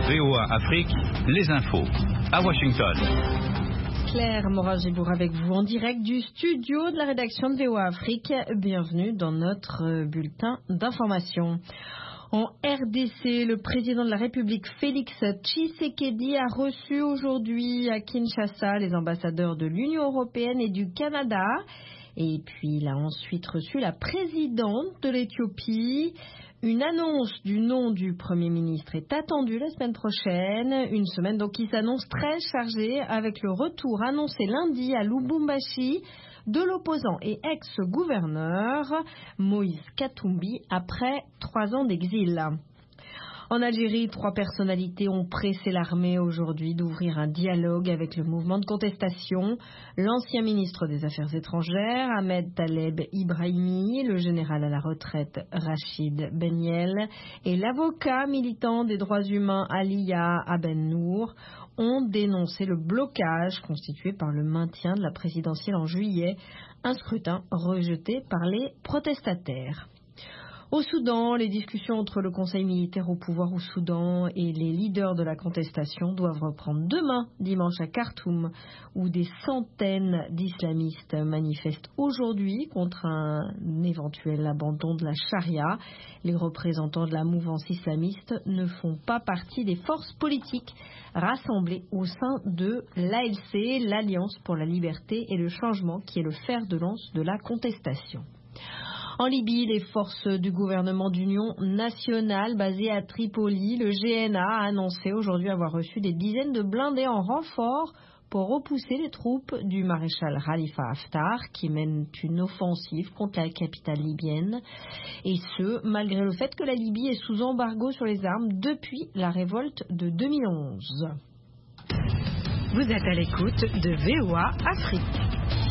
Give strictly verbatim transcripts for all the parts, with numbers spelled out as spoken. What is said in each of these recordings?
V O A Afrique, les infos. À Washington. Claire Morin-Gibour avec vous en direct du studio de la rédaction de V O A Afrique. Bienvenue dans notre bulletin d'information. En R D C, le président de la République Félix Tshisekedi a reçu aujourd'hui à Kinshasa les ambassadeurs de l'Union européenne et du Canada. Et puis il a ensuite reçu la présidente de l'Éthiopie. Une annonce du nom du Premier ministre est attendue la semaine prochaine. Une semaine donc qui s'annonce très chargée avec le retour annoncé lundi à Lubumbashi de l'opposant et ex-gouverneur Moïse Katumbi après trois ans d'exil. En Algérie, trois personnalités ont pressé l'armée aujourd'hui d'ouvrir un dialogue avec le mouvement de contestation. L'ancien ministre des Affaires étrangères, Ahmed Taleb Ibrahimi, le général à la retraite Rachid Benyel et l'avocat militant des droits humains Aliya Aben Nour ont dénoncé le blocage constitué par le maintien de la présidentielle en juillet, un scrutin rejeté par les protestataires. Au Soudan, les discussions entre le Conseil militaire au pouvoir au Soudan et les leaders de la contestation doivent reprendre demain, dimanche à Khartoum, où des centaines d'islamistes manifestent aujourd'hui contre un éventuel abandon de la charia. Les représentants de la mouvance islamiste ne font pas partie des forces politiques rassemblées au sein de l'A L C, l'Alliance pour la liberté et le changement, qui est le fer de lance de la contestation. En Libye, les forces du gouvernement d'union nationale basées à Tripoli, le G N A, a annoncé aujourd'hui avoir reçu des dizaines de blindés en renfort pour repousser les troupes du maréchal Khalifa Haftar qui mènent une offensive contre la capitale libyenne. Et ce, malgré le fait que la Libye est sous embargo sur les armes depuis la révolte de deux mille onze. Vous êtes à l'écoute de V O A Afrique.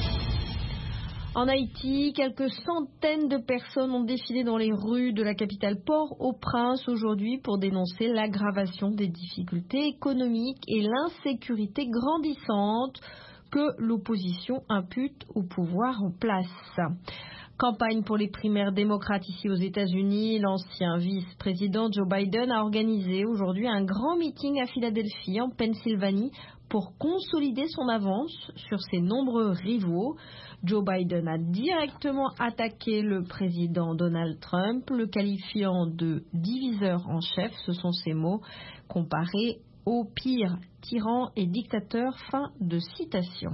En Haïti, quelques centaines de personnes ont défilé dans les rues de la capitale Port-au-Prince aujourd'hui pour dénoncer l'aggravation des difficultés économiques et l'insécurité grandissante que l'opposition impute au pouvoir en place. Campagne pour les primaires démocrates ici aux États-Unis, l'ancien vice-président Joe Biden a organisé aujourd'hui un grand meeting à Philadelphie, en Pennsylvanie, pour consolider son avance sur ses nombreux rivaux. Joe Biden a directement attaqué le président Donald Trump, le qualifiant de diviseur en chef, ce sont ses mots, comparé au pire tyran et dictateur. Fin de citation.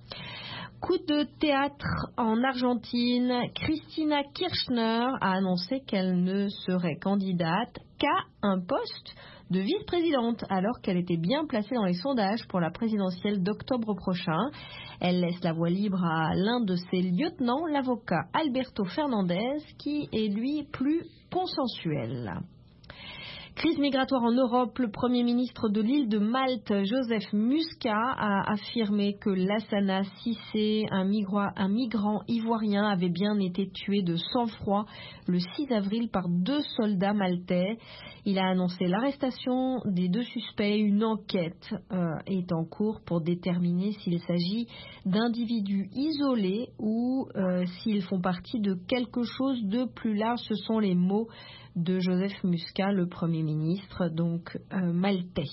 Coup de théâtre en Argentine, Cristina Kirchner a annoncé qu'elle ne serait candidate qu'à un poste de vice-présidente, alors qu'elle était bien placée dans les sondages pour la présidentielle d'octobre prochain. Elle laisse la voie libre à l'un de ses lieutenants, l'avocat Alberto Fernandez, qui est lui plus consensuel. Crise migratoire en Europe, le Premier ministre de l'île de Malte, Joseph Muscat, a affirmé que Lassana Cissé, un migrant, un migrant ivoirien, avait bien été tué de sang-froid le six avril par deux soldats maltais. Il a annoncé l'arrestation des deux suspects. Une enquête euh, est en cours pour déterminer s'il s'agit d'individus isolés ou euh, s'ils font partie de quelque chose de plus large. Ce sont les mots de Joseph Muscat, le Premier ministre, donc euh, maltais.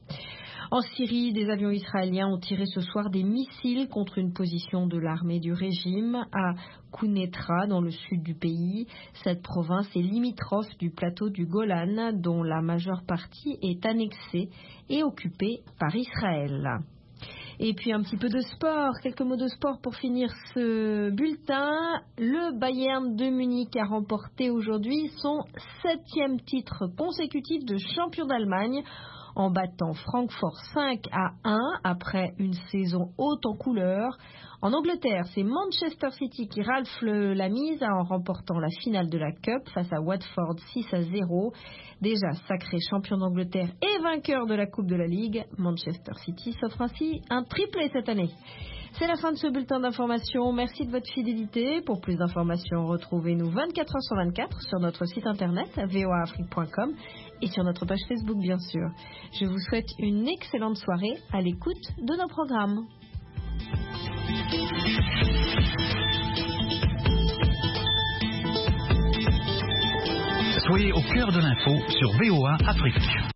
En Syrie, des avions israéliens ont tiré ce soir des missiles contre une position de l'armée du régime à Kounetra, dans le sud du pays. Cette province est limitrophe du plateau du Golan, dont la majeure partie est annexée et occupée par Israël. Et puis un petit peu de sport, quelques mots de sport pour finir ce bulletin. Le Bayern de Munich a remporté aujourd'hui son septième titre consécutif de champion d'Allemagne en battant Francfort cinq à un après une saison haute en couleurs. En Angleterre, c'est Manchester City qui ralfe le, la mise en remportant la finale de la Cup face à Watford six à zéro. Déjà sacré champion d'Angleterre et vainqueur de la Coupe de la Ligue, Manchester City s'offre ainsi un triplé cette année. C'est la fin de ce bulletin d'information. Merci de votre fidélité. Pour plus d'informations, retrouvez-nous vingt-quatre heures sur vingt-quatre sur notre site internet v o a afrique point com et sur notre page Facebook, bien sûr. Je vous souhaite une excellente soirée à l'écoute de nos programmes. Soyez au cœur de l'info sur V O A Afrique.